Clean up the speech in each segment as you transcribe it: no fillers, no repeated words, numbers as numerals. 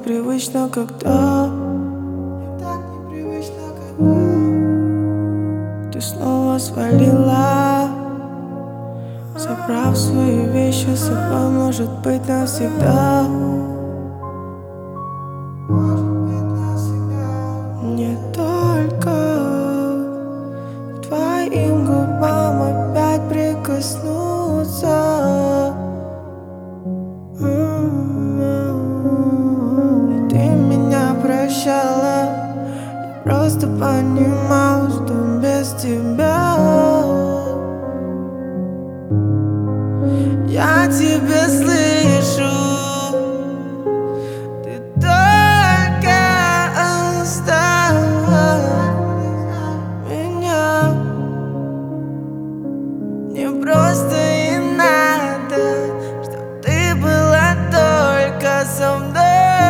непривычно, когда ты снова свалила, забрав свои вещи с собой, может быть, навсегда. Не только к твоим губам опять прикоснуться. И ты меня прощала, я просто понимал, что без тебя я тебя слышу. Ты только оставь меня. Мне просто и надо, чтоб ты была только со мной.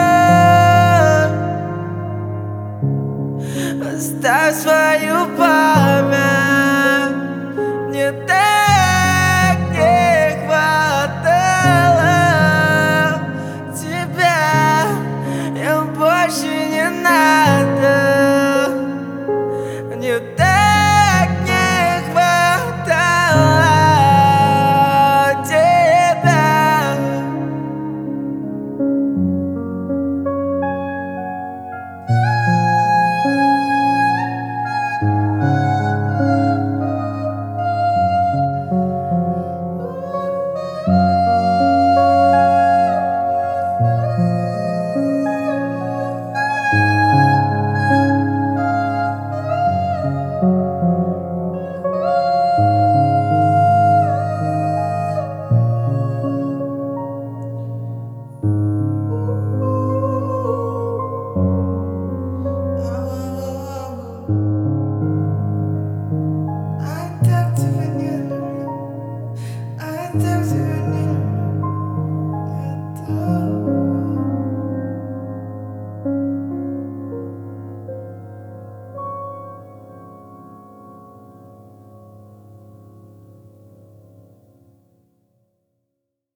Оставь свою память. Мне так не хватало тебя. Я больше не надо.